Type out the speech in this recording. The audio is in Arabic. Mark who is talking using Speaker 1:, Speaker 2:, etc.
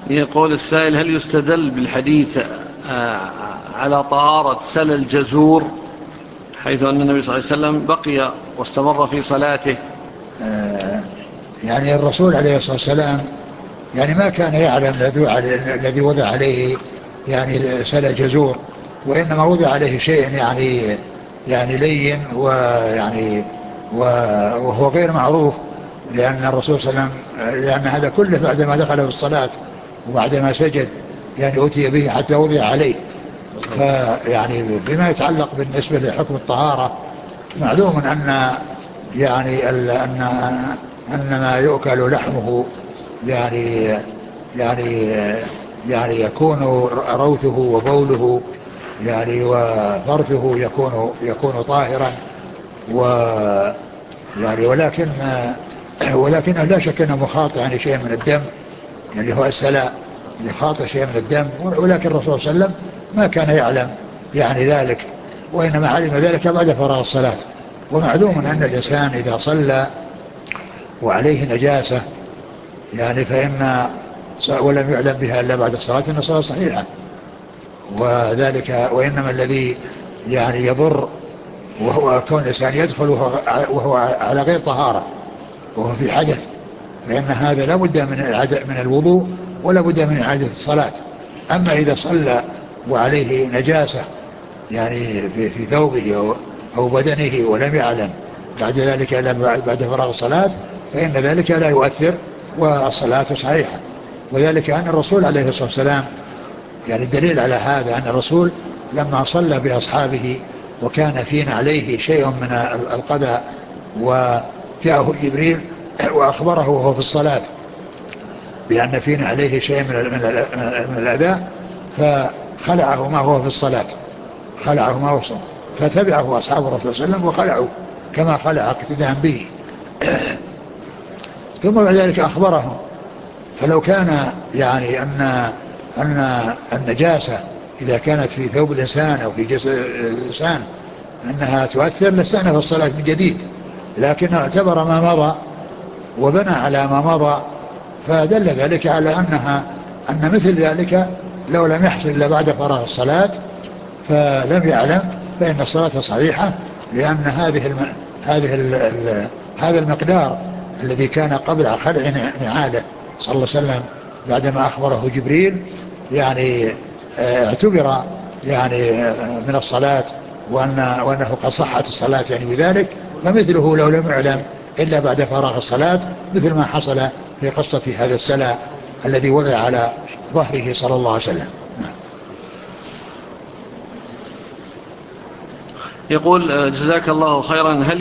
Speaker 1: يقول السائل: هل يستدل بالحديث على طهارة سل الجزور، حيث أن النبي صلى الله عليه وسلم بقي واستمر في صلاته؟
Speaker 2: يعني الرسول عليه الصلاة والسلام يعني ما كان يعلم الذي وضع عليه يعني سل جزور، وإنما وضع عليه شيء يعني لين وهو غير معروف، لأن الرسول صلى الله عليه وسلم لأن هذا كله بعدما دخل في الصلاة وبعدما سجد يعني أتي به حتى وضع عليه. فيعني بما يتعلق بالنسبة لحكم الطهارة، معلوم أن يعني أن ما يؤكل لحمه يعني يعني يعني يكون روثه وبوله يعني وفرثه يكون طاهرا، و يعني ولكنه لا شك انه مخاط يعني شيء من الدم، يعني هو السلاء يخاطر شيء من الدم، ولكن الرسول صلى الله عليه وسلم ما كان يعلم يعني ذلك، وإنما علم ذلك بعد فراغ الصلاة. ومعلوم أن الإنسان إذا صلى وعليه نجاسة يعني ولم يعلم بها إلا بعد الصلاة أن الصلاة صحيحة. وإنما الذي يعني يضر وهو كون الإنسان يدخل وهو على غير طهارة وهو في حدث، فإن هذا لا بد من الوضوء ولا بد من إعادة الصلاة. أما إذا صلى وعليه نجاسة يعني في ثوبه أو بدنه ولم يعلم بعد ذلك إلا بعد فراغ الصلاة، فإن ذلك لا يؤثر والصلاة صحيحة. وذلك أن الرسول عليه الصلاة والسلام يعني الدليل على هذا أن الرسول لما صلى بأصحابه وكان فينا عليه شيء من القذى وجاءه جبريل وأخبره وهو في الصلاة بأن فينا عليه شيء من الأذى، فخلعه ما هو في الصلاة، خلعه ما هو في الصلاة، فتبعه أصحاب الرسول صلى الله عليه وسلم وخلعوا كما خلع اقتداء به. ثم بعد ذلك أخبرهم. فلو كان يعني أن النجاسة إذا كانت في ثوب الإنسان أو في جسد الإنسان أنها تؤثر لاستأنف الصلاة من جديد، لكنه اعتبر ما مضى وبنى على ما مضى، فدل ذلك على أن مثل ذلك لو لم يحصل إلا بعد فراغ الصلاة فلم يعلم فإن الصلاة صحيحة، لأن هذا المقدار الذي كان قبل خلع نعاله صلى الله عليه وسلم بعدما أخبره جبريل يعني اعتبر يعني من الصلاة، وأنه قد صحت الصلاة يعني بذلك. فمثله لو لم يعلم إلا بعد فراغ الصلاة مثل ما حصل في قصة هذا السلع الذي وضع على ظهره صلى الله عليه وسلم.
Speaker 1: يقول: جزاك الله خيرا. هل